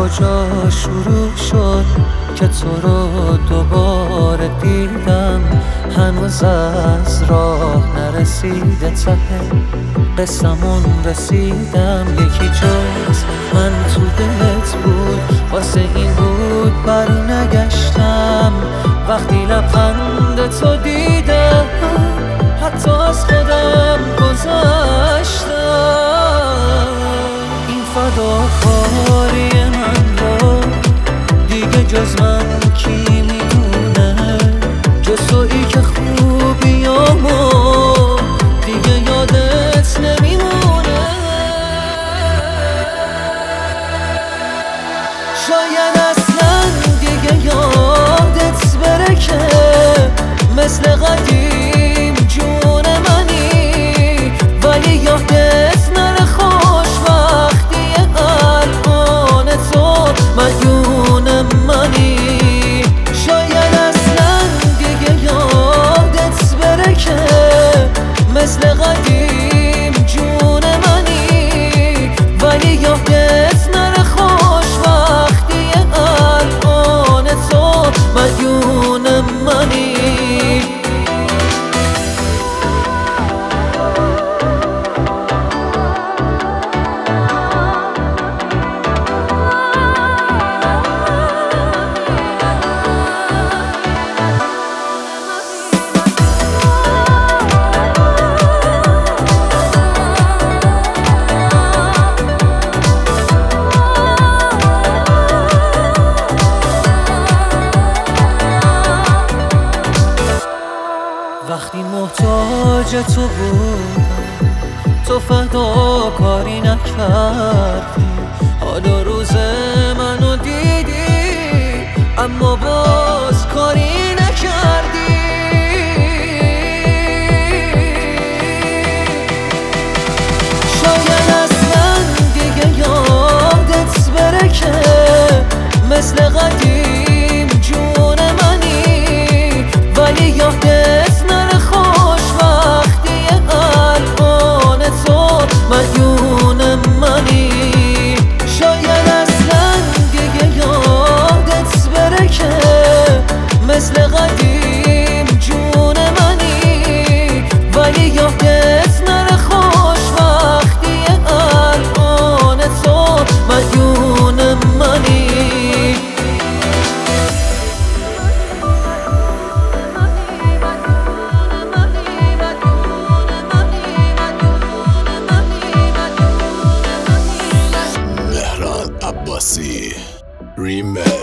کجا شروع شد که تو رو دوباره دیدم؟ هنوز از راه نرسیده ته قصمون رسیدم. یکی جز من تو دلت بود، واسه این بود بر نگشتم. وقتی لبخند تو دیدم حتی از خودم گذشتم. این فداکاری من رو دیگه جز من کی میدونه؟ جز تویی که خوبیامو دیگه یادت نمیمونه. شاید اصلا دیگه یادت بره که مثل قدیم جون منی، ولی یادت نره خوشبختی الان تو مدیون منی. شاید اصلا دیگه یادت بره که مثل قدیم جون منی، ولی یادت نره خوشبختی الان تو مدیون منی. وقتی محتاج تو بودم تو فداکاری نکردی. حالا روز منو دیدی اما باز کاری نکردی. شاید اصلا دیگه یادت بره که مثل قدیم جون منی، ولی یادت نره خوشبختی الان تو مدیون منی. شاید اصلا دیگه یادت بره که مثل قدیم جون منی، ولی یادت نره خوشبختی الان تو مدیون منی. Mehran Abbasi Remix.